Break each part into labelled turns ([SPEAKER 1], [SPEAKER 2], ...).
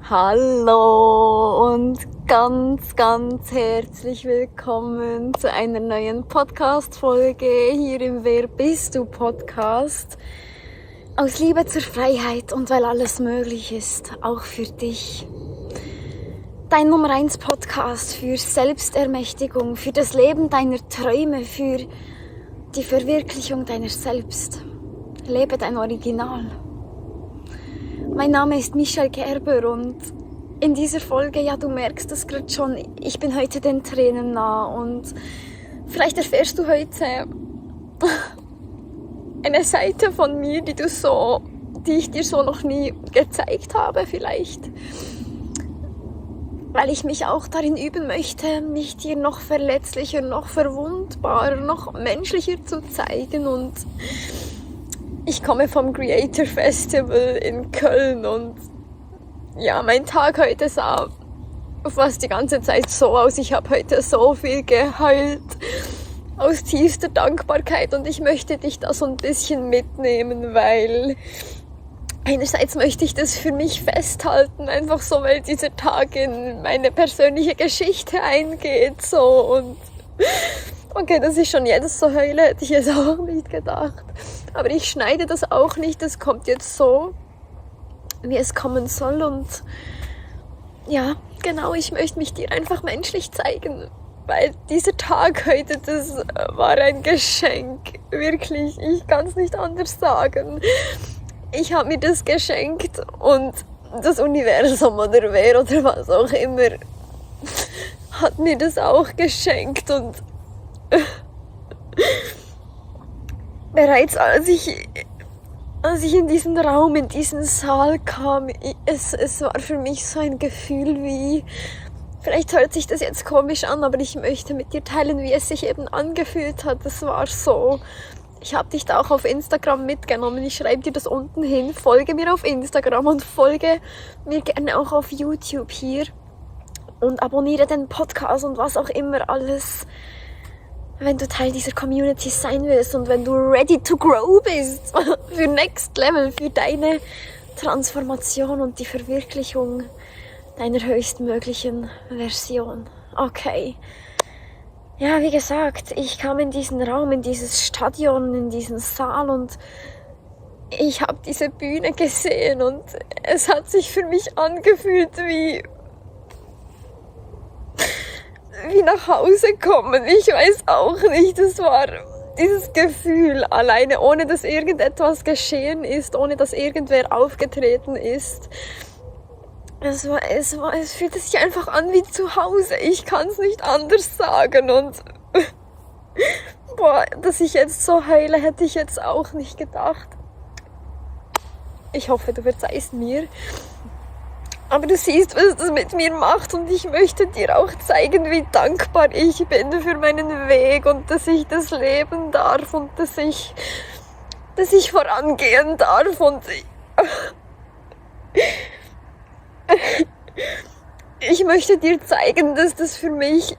[SPEAKER 1] Hallo und ganz herzlich willkommen zu einer neuen Podcast-Folge hier im Wer bist du Podcast. Aus Liebe zur Freiheit und weil alles möglich ist, auch für dich. Dein Nummer 1 Podcast für Selbstermächtigung, für das Leben deiner Träume, für die Verwirklichung deiner selbst. Lebe dein Original. Mein Name ist Michelle Gerber und in dieser Folge, ja, du merkst es gerade schon, ich bin heute den Tränen nah und vielleicht erfährst du heute eine Seite von mir, die ich dir so noch nie gezeigt habe vielleicht. Weil ich mich auch darin üben möchte, mich dir noch verletzlicher, noch verwundbarer, noch menschlicher zu zeigen. Und ich komme vom Creator Festival in Köln und ja, mein Tag heute sah fast die ganze Zeit so aus. Ich habe heute so viel geheult aus tiefster Dankbarkeit und ich möchte dich da so ein bisschen mitnehmen, weil einerseits möchte ich das für mich festhalten, einfach so, weil dieser Tag in meine persönliche Geschichte eingeht, so, und okay, dass ich schon jetzt so heule, hätte ich jetzt auch nicht gedacht, aber ich schneide das auch nicht, das kommt jetzt so, wie es kommen soll und ja, genau, ich möchte mich dir einfach menschlich zeigen, weil dieser Tag heute, das war ein Geschenk, wirklich, ich kann es nicht anders sagen. Ich habe mir das geschenkt und das Universum oder wer oder was auch immer hat mir das auch geschenkt und bereits als ich in diesen Raum, in diesen Saal kam, es war für mich so ein Gefühl wie, vielleicht hört sich das jetzt komisch an, aber ich möchte mit dir teilen, wie es sich eben angefühlt hat. Es war so, ich habe dich da auch auf Instagram mitgenommen, ich schreibe dir das unten hin, folge mir auf Instagram und folge mir gerne auch auf YouTube hier und abonniere den Podcast und was auch immer alles, wenn du Teil dieser Community sein willst und wenn du ready to grow bist für Next Level, für deine Transformation und die Verwirklichung deiner höchstmöglichen Version. Okay. Ja, wie gesagt, ich kam in diesen Raum, in dieses Stadion, in diesen Saal und ich habe diese Bühne gesehen und es hat sich für mich angefühlt wie nach Hause kommen. Ich weiß auch nicht, es war dieses Gefühl alleine, ohne dass irgendetwas geschehen ist, ohne dass irgendwer aufgetreten ist. Es fühlte sich einfach an wie zu Hause. Ich kann es nicht anders sagen und dass ich jetzt so heule, hätte ich jetzt auch nicht gedacht. Ich hoffe, du verzeihst mir. Aber du siehst, was das mit mir macht und ich möchte dir auch zeigen, wie dankbar ich bin für meinen Weg und dass ich das leben darf und dass ich vorangehen darf und ich möchte dir zeigen, dass das für mich,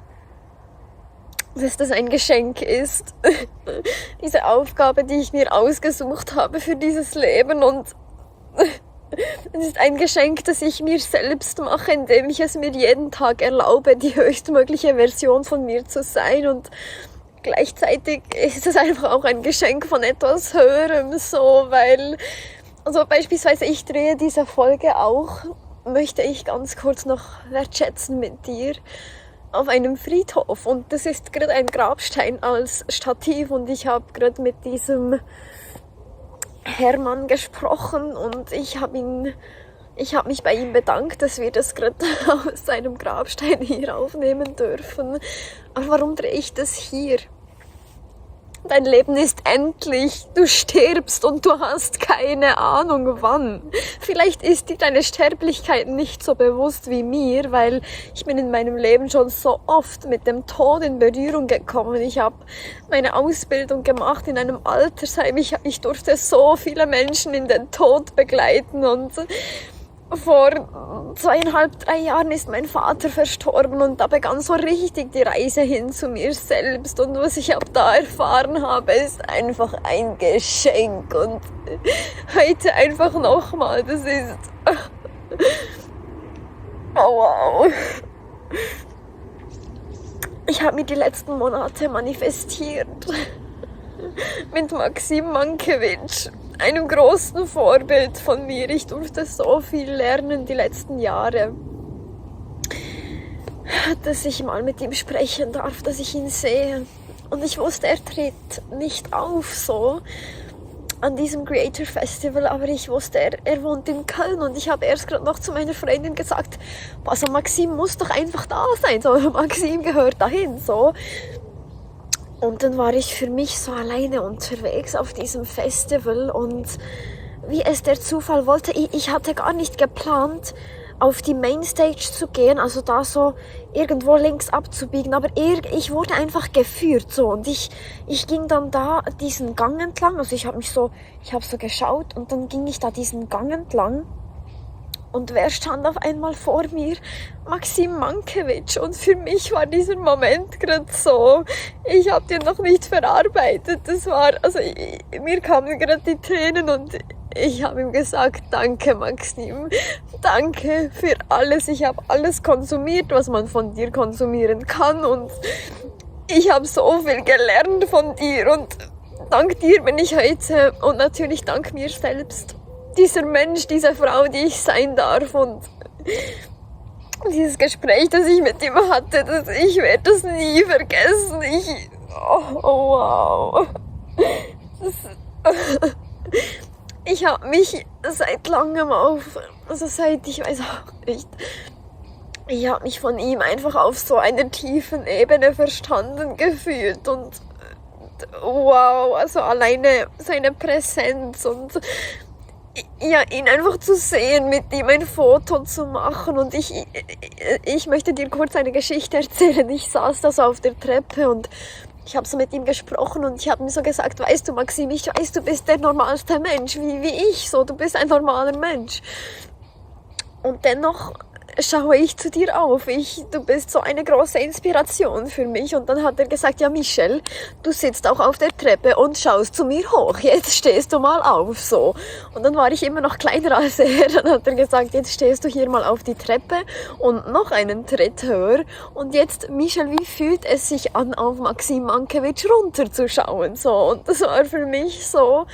[SPEAKER 1] dass das ein Geschenk ist. Diese Aufgabe, die ich mir ausgesucht habe für dieses Leben und es ist ein Geschenk, das ich mir selbst mache, indem ich es mir jeden Tag erlaube, die höchstmögliche Version von mir zu sein und gleichzeitig ist es einfach auch ein Geschenk von etwas Höherem, so, weil, also beispielsweise ich drehe diese Folge auch, möchte ich ganz kurz noch wertschätzen mit dir, auf einem Friedhof und das ist gerade ein Grabstein als Stativ und ich habe gerade mit diesem Hermann gesprochen und ich habe mich bei ihm bedankt, dass wir das gerade aus seinem Grabstein hier aufnehmen dürfen. Aber warum drehe ich das hier? Dein Leben ist endlich, du stirbst und du hast keine Ahnung wann. Vielleicht ist dir deine Sterblichkeit nicht so bewusst wie mir, weil ich bin in meinem Leben schon so oft mit dem Tod in Berührung gekommen. Ich habe meine Ausbildung gemacht in einem Altersheim. Ich durfte so viele Menschen in den Tod begleiten und vor 2,5, 3 Jahren ist mein Vater verstorben und da begann so richtig die Reise hin zu mir selbst und was ich ab da erfahren habe, ist einfach ein Geschenk und heute einfach nochmal, das ist Oh wow. Ich habe mir die letzten Monate manifestiert mit Maxim Mankiewicz, einem großen Vorbild von mir. Ich durfte so viel lernen die letzten Jahre, dass ich mal mit ihm sprechen darf, dass ich ihn sehe. Und ich wusste, er tritt nicht auf so an diesem Creator Festival, aber ich wusste, er wohnt in Köln und ich habe erst gerade noch zu meiner Freundin gesagt, also Maxim muss doch einfach da sein, so Maxim gehört dahin, so. Und dann war ich für mich so alleine unterwegs auf diesem Festival und wie es der Zufall wollte, ich hatte gar nicht geplant, auf die Mainstage zu gehen, also da so irgendwo links abzubiegen, aber ich wurde einfach geführt so und ich ging dann da diesen Gang entlang, also ich habe so geschaut und dann ging ich da diesen Gang entlang und wer stand auf einmal vor mir? Maxim Mankiewicz. Und für mich war dieser Moment gerade so, ich habe den noch nicht verarbeitet, das war, also mir kamen gerade die Tränen und ich habe ihm gesagt, danke Maxim, danke für alles, ich habe alles konsumiert, was man von dir konsumieren kann und ich habe so viel gelernt von dir und dank dir bin ich heute und natürlich dank mir selbst dieser Mensch, diese Frau, die ich sein darf und dieses Gespräch, das ich mit ihm hatte, ich werde das nie vergessen, oh wow. Ich habe mich seit langem seit ich weiß auch nicht, ich habe mich von ihm einfach auf so einer tiefen Ebene verstanden gefühlt und wow, also alleine seine Präsenz und ja, ihn einfach zu sehen, mit ihm ein Foto zu machen und ich möchte dir kurz eine Geschichte erzählen. Ich saß da so auf der Treppe und ich habe so mit ihm gesprochen und ich habe ihm so gesagt, weißt du Maxim, ich weiß, du bist der normalste Mensch, wie ich, so, du bist ein normaler Mensch. Und dennoch schaue ich zu dir auf, du bist so eine große Inspiration für mich. Und dann hat er gesagt, ja Michelle, du sitzt auch auf der Treppe und schaust zu mir hoch, jetzt stehst du mal auf, so. Und dann war ich immer noch kleiner als er, dann hat er gesagt, jetzt stehst du hier mal auf die Treppe und noch einen Tritt höher. Und jetzt, Michelle, wie fühlt es sich an, auf Maxim Mankiewicz runterzuschauen, so. Und das war für mich so,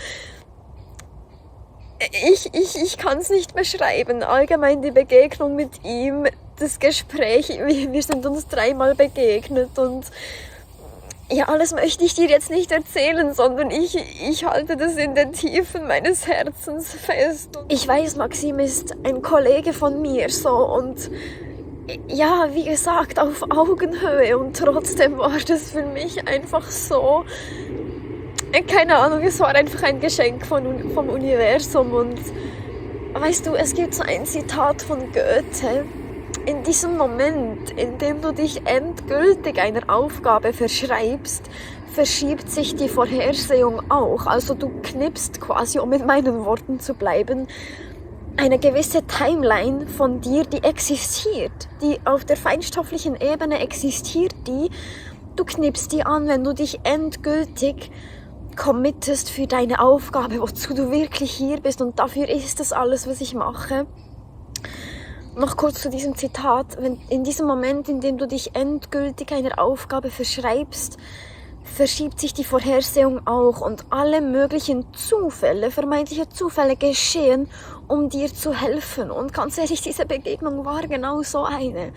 [SPEAKER 1] ich kann es nicht beschreiben. Allgemein die Begegnung mit ihm, das Gespräch, wir sind uns 3-mal begegnet und ja, alles möchte ich dir jetzt nicht erzählen, sondern ich halte das in den Tiefen meines Herzens fest. Ich weiß, Maxim ist ein Kollege von mir, so, und ja, wie gesagt, auf Augenhöhe und trotzdem war das für mich einfach so, keine Ahnung, es war einfach ein Geschenk vom Universum und weißt du, es gibt so ein Zitat von Goethe, in diesem Moment, in dem du dich endgültig einer Aufgabe verschreibst, verschiebt sich die Vorhersehung auch, also du knippst quasi, um mit meinen Worten zu bleiben, eine gewisse Timeline von dir, die existiert, die auf der feinstofflichen Ebene existiert, du knippst die an, wenn du dich endgültig committest für deine Aufgabe, wozu du wirklich hier bist und dafür ist das alles, was ich mache. Noch kurz zu diesem Zitat, in diesem Moment, in dem du dich endgültig einer Aufgabe verschreibst, verschiebt sich die Vorhersehung auch und alle möglichen Zufälle, vermeintliche Zufälle geschehen, um dir zu helfen. Und ganz ehrlich, diese Begegnung war genau so eine.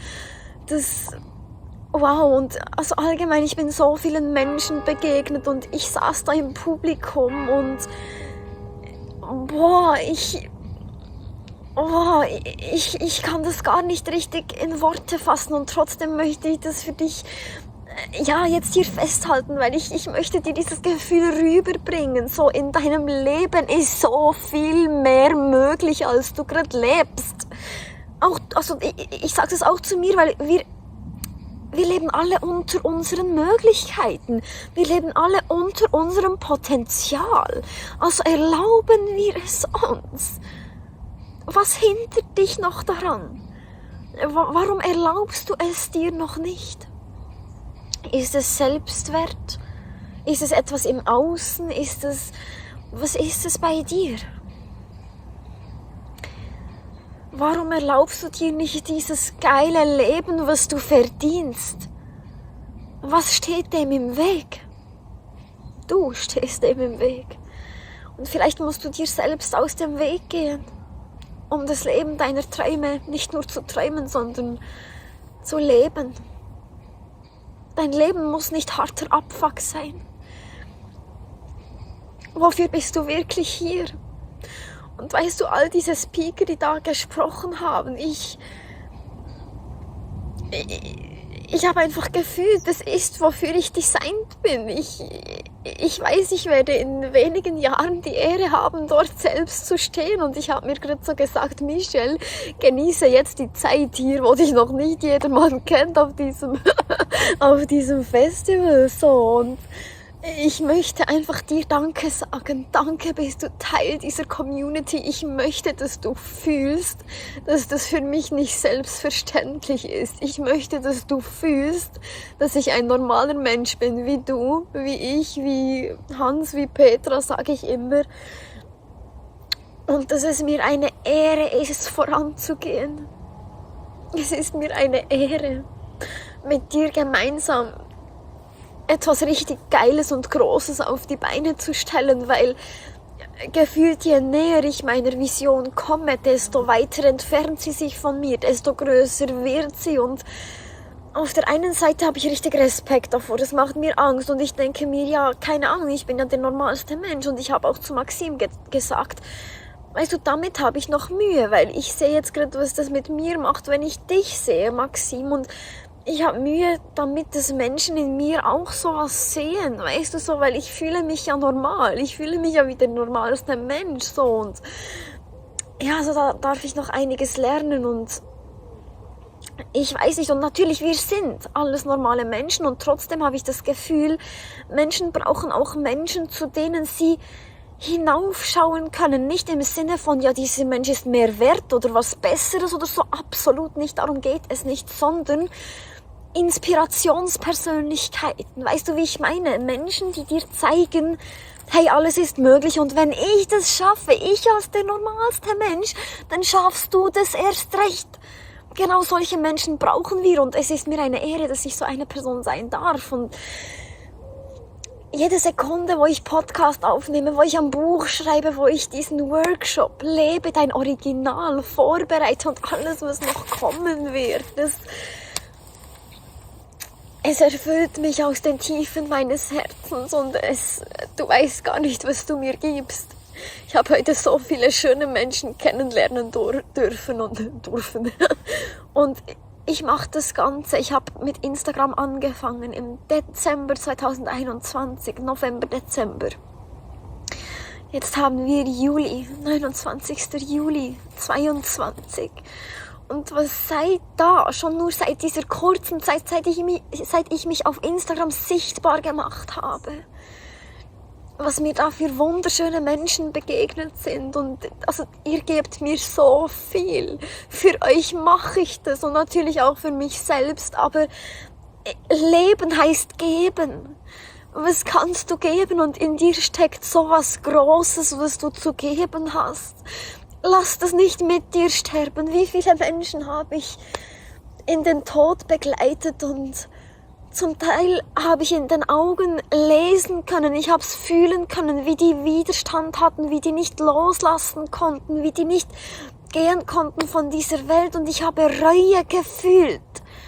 [SPEAKER 1] Wow, und also allgemein, ich bin so vielen Menschen begegnet und ich saß da im Publikum und ich kann das gar nicht richtig in Worte fassen und trotzdem möchte ich das für dich ja jetzt hier festhalten, weil ich möchte dir dieses Gefühl rüberbringen. So, in deinem Leben ist so viel mehr möglich, als du gerade lebst. Auch, also ich sage das auch zu mir, weil wir leben alle unter unseren Möglichkeiten. Wir leben alle unter unserem Potenzial. Also erlauben wir es uns. Was hindert dich noch daran? Warum erlaubst du es dir noch nicht? Ist es Selbstwert? Ist es etwas im Außen? Was ist es bei dir? Warum erlaubst du dir nicht dieses geile Leben, was du verdienst? Was steht dem im Weg? Du stehst dem im Weg. Und vielleicht musst du dir selbst aus dem Weg gehen, um das Leben deiner Träume nicht nur zu träumen, sondern zu leben. Dein Leben muss nicht harter Abfuck sein. Wofür bist du wirklich hier? Und weißt du, all diese Speaker, die da gesprochen haben, ich habe einfach gefühlt, das ist, wofür ich designt bin. Ich weiß, ich werde in wenigen Jahren die Ehre haben, dort selbst zu stehen. Und ich habe mir gerade so gesagt, Michelle, genieße jetzt die Zeit hier, wo dich noch nicht jedermann kennt auf diesem Festival. So, und ich möchte einfach dir Danke sagen. Danke, bist du Teil dieser Community. Ich möchte, dass du fühlst, dass das für mich nicht selbstverständlich ist. Ich möchte, dass du fühlst, dass ich ein normaler Mensch bin, wie du, wie ich, wie Hans, wie Petra, sage ich immer. Und dass es mir eine Ehre ist, voranzugehen. Es ist mir eine Ehre, mit dir gemeinsam etwas richtig Geiles und Großes auf die Beine zu stellen, weil gefühlt je näher ich meiner Vision komme, desto weiter entfernt sie sich von mir, desto größer wird sie. Und auf der einen Seite habe ich richtig Respekt davor, das macht mir Angst und ich denke mir, ja, keine Ahnung, ich bin ja der normalste Mensch. Und ich habe auch zu Maxim gesagt, weißt du, damit habe ich noch Mühe, weil ich sehe jetzt gerade, was das mit mir macht, wenn ich dich sehe, Maxim, und ich habe Mühe damit, dass Menschen in mir auch sowas sehen, weißt du, so, weil ich fühle mich ja normal, ich fühle mich ja wie der normalste Mensch, so, und ja, also da darf ich noch einiges lernen und ich weiß nicht, und natürlich, wir sind alles normale Menschen und trotzdem habe ich das Gefühl, Menschen brauchen auch Menschen, zu denen sie hinaufschauen können, nicht im Sinne von, ja, dieser Mensch ist mehr wert oder was Besseres oder so, absolut nicht, darum geht es nicht, sondern Inspirationspersönlichkeiten, weißt du, wie ich meine? Menschen, die dir zeigen, hey, alles ist möglich und wenn ich das schaffe, ich als der normalste Mensch, dann schaffst du das erst recht. Genau solche Menschen brauchen wir und es ist mir eine Ehre, dass ich so eine Person sein darf. Und jede Sekunde, wo ich Podcast aufnehme, wo ich ein Buch schreibe, wo ich diesen Workshop lebe, dein Original vorbereite und alles, was noch kommen wird, es erfüllt mich aus den Tiefen meines Herzens und du weißt gar nicht, was du mir gibst. Ich habe heute so viele schöne Menschen kennenlernen dürfen. Und ich mache das Ganze. Ich habe mit Instagram angefangen im Dezember 2021, November, Dezember. Jetzt haben wir Juli, 29. Juli 22. Und was schon nur seit dieser kurzen Zeit, seit ich mich auf Instagram sichtbar gemacht habe, was mir da für wunderschöne Menschen begegnet sind. Und also ihr gebt mir so viel. Für euch mache ich das und natürlich auch für mich selbst. Aber Leben heißt geben. Was kannst du geben? Und in dir steckt so was Großes, was du zu geben hast. Lass das nicht mit dir sterben. Wie viele Menschen habe ich in den Tod begleitet und zum Teil habe ich in den Augen lesen können, ich habe es fühlen können, wie die Widerstand hatten, wie die nicht loslassen konnten, wie die nicht gehen konnten von dieser Welt und ich habe Reue gefühlt.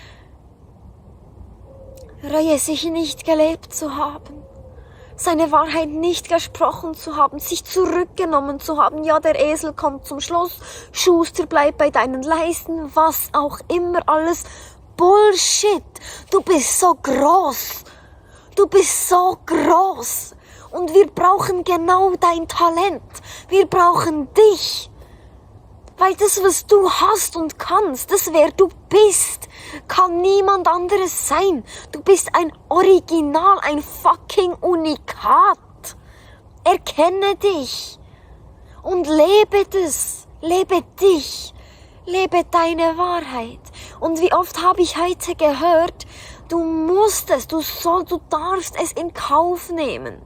[SPEAKER 1] Reue, sich nicht gelebt zu haben. Seine Wahrheit nicht gesprochen zu haben, sich zurückgenommen zu haben. Ja, der Esel kommt zum Schluss, Schuster, bleib bei deinen Leisten, was auch immer alles. Bullshit, du bist so groß. Du bist so groß. Und wir brauchen genau dein Talent. Wir brauchen dich. Weil das, was du hast und kannst, das wer du bist, kann niemand anderes sein. Du bist ein Original, ein fucking Unikat. Erkenne dich und lebe das. Lebe dich. Lebe deine Wahrheit. Und wie oft habe ich heute gehört, du musst es, du darfst es in Kauf nehmen.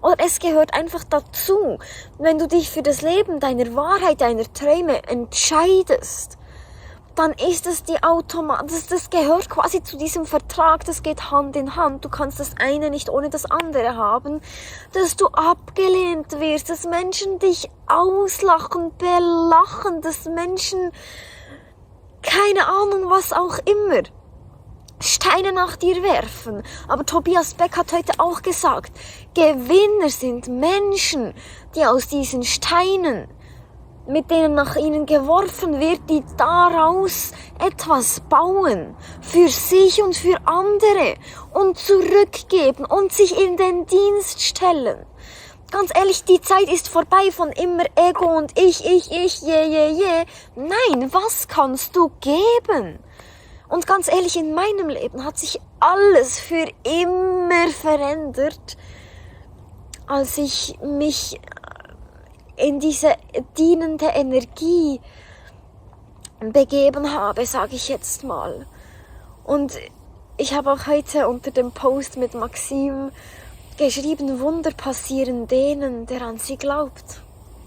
[SPEAKER 1] Oder es gehört einfach dazu. Wenn du dich für das Leben deiner Wahrheit, deiner Träume entscheidest, dann ist es das gehört quasi zu diesem Vertrag, das geht Hand in Hand. Du kannst das eine nicht ohne das andere haben, dass du abgelehnt wirst, dass Menschen dich auslachen, belachen, dass Menschen, keine Ahnung, was auch immer, Steine nach dir werfen. Aber Tobias Beck hat heute auch gesagt, Gewinner sind Menschen, die aus diesen Steinen, mit denen nach ihnen geworfen wird, die daraus etwas bauen, für sich und für andere und zurückgeben und sich in den Dienst stellen. Ganz ehrlich, die Zeit ist vorbei von immer Ego und ich, je. Nein, was kannst du geben? Und ganz ehrlich, in meinem Leben hat sich alles für immer verändert, als ich mich in diese dienende Energie begeben habe, sage ich jetzt mal. Und ich habe auch heute unter dem Post mit Maxim geschrieben, Wunder passieren denen, der an sie glaubt.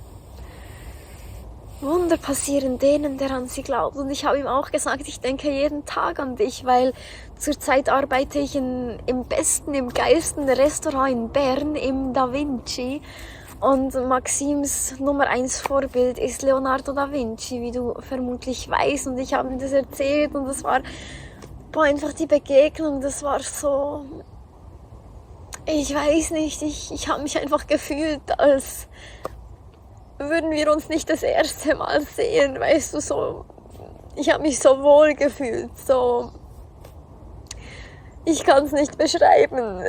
[SPEAKER 1] Wunder passieren denen, der an sie glaubt. Und ich habe ihm auch gesagt, ich denke jeden Tag an dich, weil zurzeit arbeite ich im geilsten Restaurant in Bern, im Da Vinci. Und Maxims Nummer 1 Vorbild ist Leonardo da Vinci, wie du vermutlich weißt. Und ich habe ihm das erzählt und das war einfach die Begegnung, das war so, ich weiß nicht, ich habe mich einfach gefühlt, als würden wir uns nicht das erste Mal sehen, weißt du, so, ich habe mich so wohl gefühlt, so, ich kann es nicht beschreiben,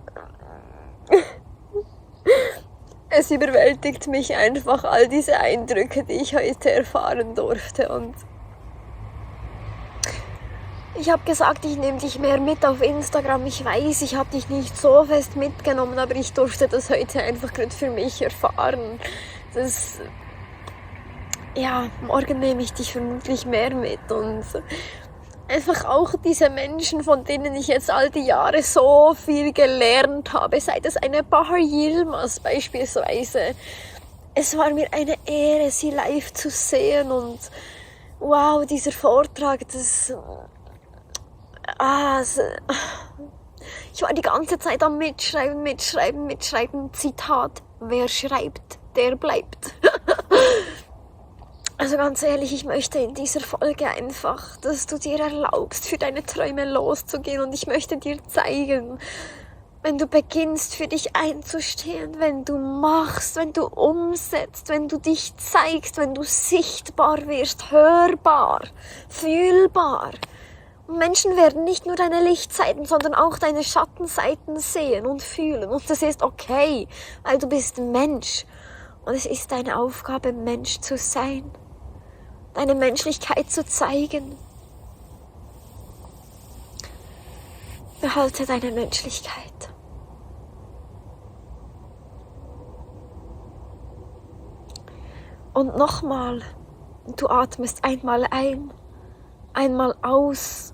[SPEAKER 1] es überwältigt mich einfach, all diese Eindrücke, die ich heute erfahren durfte. Und ich habe gesagt, ich nehme dich mehr mit auf Instagram. Ich weiß, ich habe dich nicht so fest mitgenommen, aber ich durfte das heute einfach gerade für mich erfahren. Morgen nehme ich dich vermutlich mehr mit. Und einfach auch diese Menschen, von denen ich jetzt all die Jahre so viel gelernt habe, sei das eine Bahar Yilmaz beispielsweise. Es war mir eine Ehre, sie live zu sehen und wow, dieser Vortrag, ich war die ganze Zeit am Mitschreiben, Zitat, wer schreibt, der bleibt. Also ganz ehrlich, ich möchte in dieser Folge einfach, dass du dir erlaubst, für deine Träume loszugehen. Und ich möchte dir zeigen, wenn du beginnst, für dich einzustehen, wenn du machst, wenn du umsetzt, wenn du dich zeigst, wenn du sichtbar wirst, hörbar, fühlbar. Und Menschen werden nicht nur deine Lichtseiten, sondern auch deine Schattenseiten sehen und fühlen. Und das ist okay, weil du bist Mensch. Und es ist deine Aufgabe, Mensch zu sein. Deine Menschlichkeit zu zeigen. Behalte deine Menschlichkeit. Und nochmal, du atmest einmal ein, einmal aus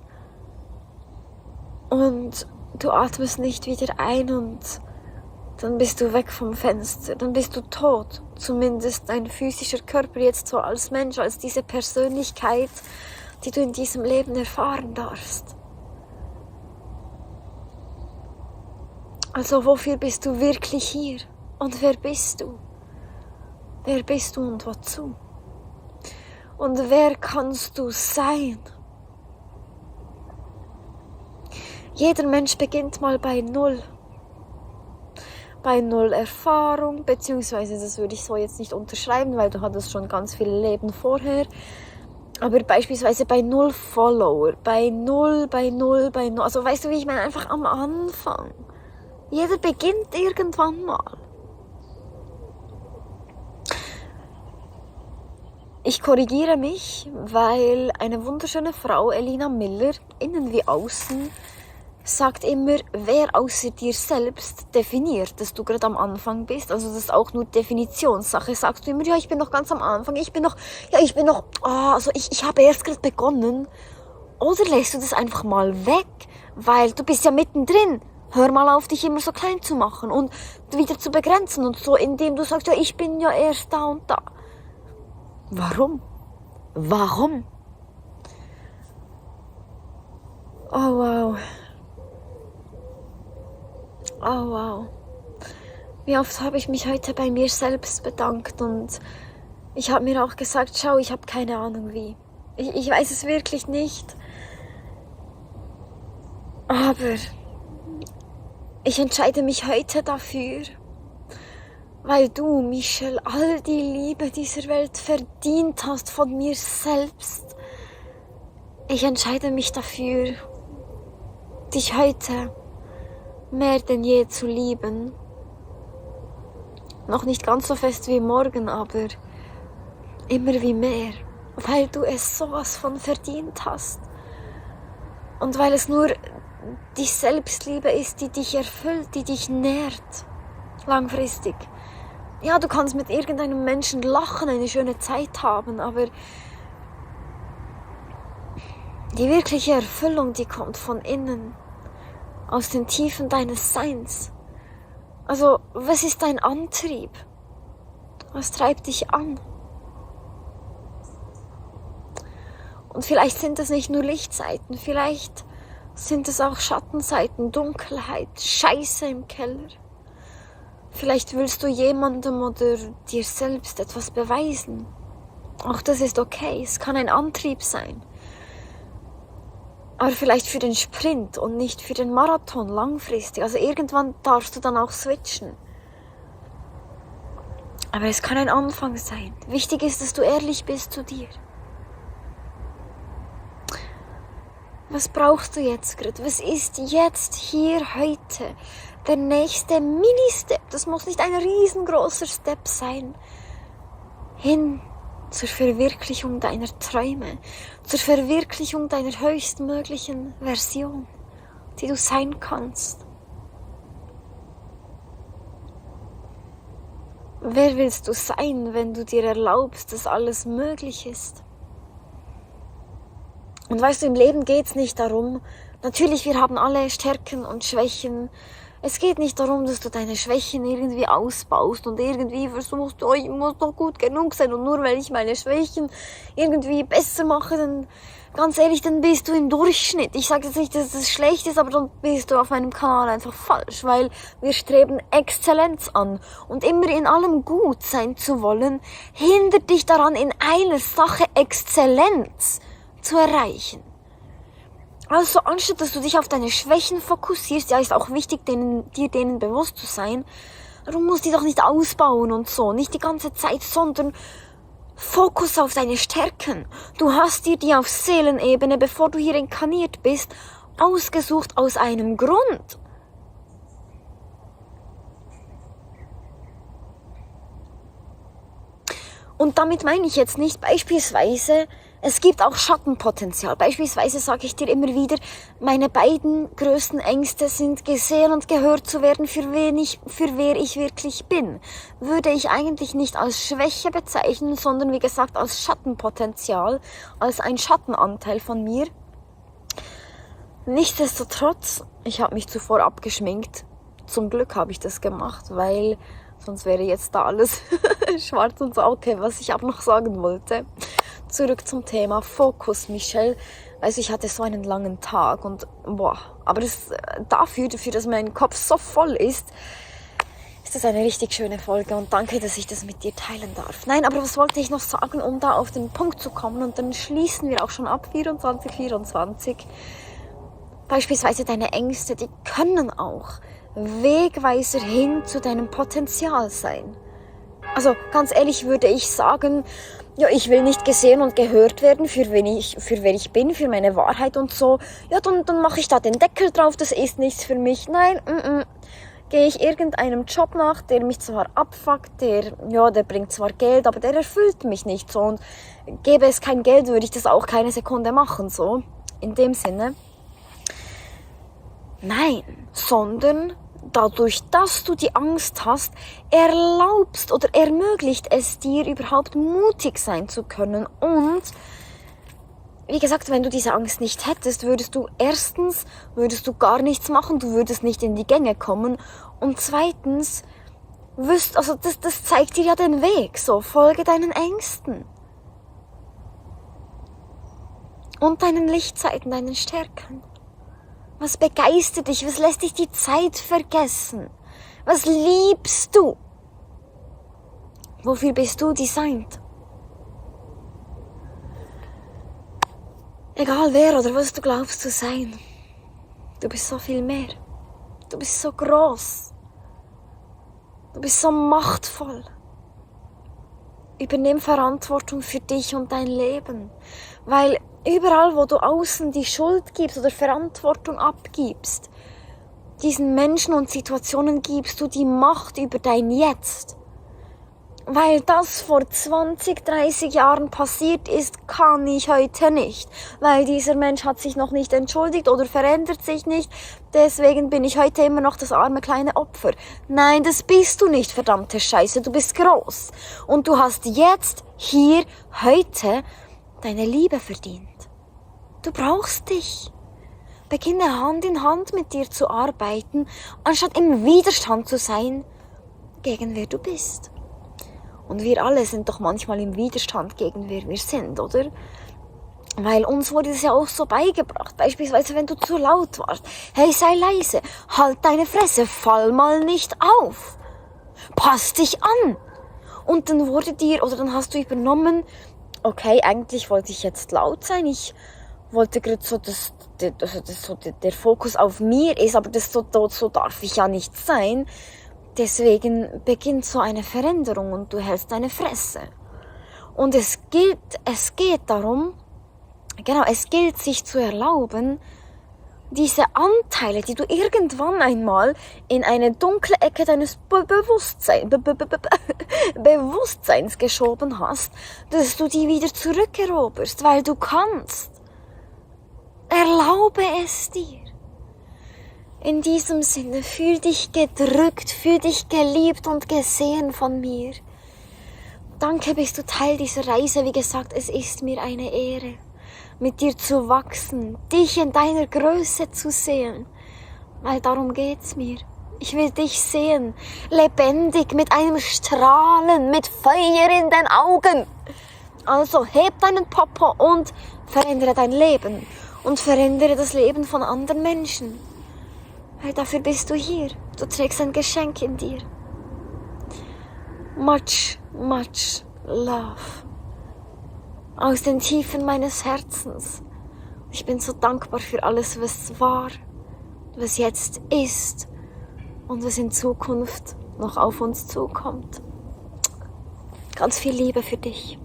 [SPEAKER 1] und du atmest nicht wieder ein und dann bist du weg vom Fenster, dann bist du tot. Zumindest dein physischer Körper jetzt so als Mensch, als diese Persönlichkeit, die du in diesem Leben erfahren darfst. Also wofür bist du wirklich hier? Und wer bist du? Wer bist du und wozu? Und wer kannst du sein? Jeder Mensch beginnt mal bei Null. Bei Null Erfahrung, beziehungsweise das würde ich so jetzt nicht unterschreiben, weil du hattest schon ganz viele Leben vorher. Aber beispielsweise bei Null Follower, bei Null. Also weißt du, wie ich meine? Einfach am Anfang. Jeder beginnt irgendwann mal. Ich korrigiere mich, weil eine wunderschöne Frau, Elina Miller, innen wie außen, sagt immer, wer außer dir selbst definiert, dass du gerade am Anfang bist. Also das ist auch nur Definitionssache. Sagst du immer, ja, ich bin noch ganz am Anfang, ich habe erst gerade begonnen. Oder lässt du das einfach mal weg, weil du bist ja mittendrin. Hör mal auf, dich immer so klein zu machen und wieder zu begrenzen und so, indem du sagst, ja, ich bin ja erst da und da. Warum? Warum? Oh wow. Oh wow. Wie oft habe ich mich heute bei mir selbst bedankt und ich habe mir auch gesagt, schau, ich habe keine Ahnung wie. Ich weiß es wirklich nicht. Aber ich entscheide mich heute dafür, weil du, Michelle, all die Liebe dieser Welt verdient hast von mir selbst. Ich entscheide mich dafür, dich heute mehr denn je zu lieben. Noch nicht ganz so fest wie morgen, aber immer wie mehr, weil du es sowas von verdient hast. Und weil es nur die Selbstliebe ist, die dich erfüllt, die dich nährt, langfristig. Ja, du kannst mit irgendeinem Menschen lachen, eine schöne Zeit haben, aber die wirkliche Erfüllung, die kommt von innen, aus den Tiefen deines Seins. Also, was ist dein Antrieb? Was treibt dich an? Und vielleicht sind es nicht nur Lichtseiten, vielleicht sind es auch Schattenseiten, Dunkelheit, Scheiße im Keller. Vielleicht willst du jemandem oder dir selbst etwas beweisen. Auch das ist okay, es kann ein Antrieb sein. Aber vielleicht für den Sprint und nicht für den Marathon langfristig. Also irgendwann darfst du dann auch switchen. Aber es kann ein Anfang sein. Wichtig ist, dass du ehrlich bist zu dir. Was brauchst du jetzt gerade? Was ist jetzt, hier, heute der nächste Mini-Step? Das muss nicht ein riesengroßer Step sein. Hin zur Verwirklichung deiner Träume, zur Verwirklichung deiner höchstmöglichen Version, die du sein kannst. Wer willst du sein, wenn du dir erlaubst, dass alles möglich ist? Und weißt du, im Leben geht's nicht darum, natürlich, wir haben alle Stärken und Schwächen. Es geht nicht darum, dass du deine Schwächen irgendwie ausbaust und irgendwie versuchst, oh, ich muss doch gut genug sein und nur weil ich meine Schwächen irgendwie besser mache, dann, ganz ehrlich, dann bist du im Durchschnitt. Ich sage jetzt nicht, dass das schlecht ist, aber dann bist du auf meinem Kanal einfach falsch, weil wir streben Exzellenz an und immer in allem gut sein zu wollen, hindert dich daran, in einer Sache Exzellenz zu erreichen. Also anstatt dass du dich auf deine Schwächen fokussierst, ja, ist auch wichtig, dir denen bewusst zu sein, du musst die doch nicht ausbauen und so, nicht die ganze Zeit, sondern Fokus auf deine Stärken. Du hast dir die auf Seelenebene, bevor du hier inkarniert bist, ausgesucht aus einem Grund. Und damit meine ich jetzt nicht beispielsweise, es gibt auch Schattenpotenzial. Beispielsweise sage ich dir immer wieder, meine beiden größten Ängste sind, gesehen und gehört zu werden, für wer ich wirklich bin. Würde ich eigentlich nicht als Schwäche bezeichnen, sondern wie gesagt als Schattenpotenzial, als ein Schattenanteil von mir. Nichtsdestotrotz, ich habe mich zuvor abgeschminkt. Zum Glück habe ich das gemacht, weil sonst wäre jetzt da alles schwarz und so. Okay, was ich aber noch sagen wollte. Zurück zum Thema Fokus, Michelle. Also ich hatte so einen langen Tag und aber dafür, dass mein Kopf so voll ist das eine richtig schöne Folge und danke, dass ich das mit dir teilen darf. Nein, aber was wollte ich noch sagen, um da auf den Punkt zu kommen und dann schließen wir auch schon ab 24. Beispielsweise deine Ängste, die können auch Wegweiser hin zu deinem Potenzial sein. Also ganz ehrlich würde ich sagen, ja, ich will nicht gesehen und gehört werden, für wer ich bin, für meine Wahrheit und so. Ja, dann mache ich da den Deckel drauf, das ist nichts für mich. Nein, gehe ich irgendeinem Job nach, der mich zwar abfuckt, der bringt zwar Geld, aber der erfüllt mich nicht so. Und gäbe es kein Geld, würde ich das auch keine Sekunde machen, so. In dem Sinne. Nein, sondern dadurch, dass du die Angst hast, erlaubst oder ermöglicht es dir überhaupt mutig sein zu können und wie gesagt, wenn du diese Angst nicht hättest, würdest du gar nichts machen, du würdest nicht in die Gänge kommen. Und zweitens, das zeigt dir ja den Weg, so, folge deinen Ängsten. Und deinen Lichtseiten, deinen Stärken. Was begeistert dich? Was lässt dich die Zeit vergessen? Was liebst du? Wofür bist du designt? Egal wer oder was du glaubst zu sein, du bist so viel mehr. Du bist so groß. Du bist so machtvoll. Übernimm Verantwortung für dich und dein Leben. Weil überall, wo du außen die Schuld gibst oder Verantwortung abgibst, diesen Menschen und Situationen gibst du die Macht über dein Jetzt. Weil das vor 20, 30 Jahren passiert ist, kann ich heute nicht. Weil dieser Mensch hat sich noch nicht entschuldigt oder verändert sich nicht. Deswegen bin ich heute immer noch das arme kleine Opfer. Nein, das bist du nicht, verdammte Scheiße. Du bist groß. Und du hast jetzt, hier, heute, deine Liebe verdient. Du brauchst dich. Beginne Hand in Hand mit dir zu arbeiten, anstatt im Widerstand zu sein, gegen wer du bist. Und wir alle sind doch manchmal im Widerstand gegen wer wir sind, oder? Weil uns wurde es ja auch so beigebracht. Beispielsweise, wenn du zu laut warst. Hey, sei leise. Halt deine Fresse. Fall mal nicht auf. Pass dich an. Und dann dann hast du übernommen, okay, eigentlich wollte ich jetzt laut sein. Ich wollte gerade so, der Fokus auf mir ist, aber so darf ich ja nicht sein. Deswegen beginnt so eine Veränderung und du hältst deine Fresse. Und es geht darum, es gilt sich zu erlauben, diese Anteile, die du irgendwann einmal in eine dunkle Ecke deines Bewusstseins geschoben hast, dass du die wieder zurückeroberst, weil du kannst. Erlaube es dir. In diesem Sinne, fühl dich gedrückt, fühl dich geliebt und gesehen von mir. Danke, bist du Teil dieser Reise. Wie gesagt, es ist mir eine Ehre, mit dir zu wachsen, dich in deiner Größe zu sehen. Weil darum geht's mir. Ich will dich sehen, lebendig, mit einem Strahlen, mit Feuer in den Augen. Also heb deinen Popo und verändere dein Leben. Und verändere das Leben von anderen Menschen. Weil dafür bist du hier. Du trägst ein Geschenk in dir. Much, much love. Aus den Tiefen meines Herzens. Ich bin so dankbar für alles, was war, was jetzt ist und was in Zukunft noch auf uns zukommt. Ganz viel Liebe für dich.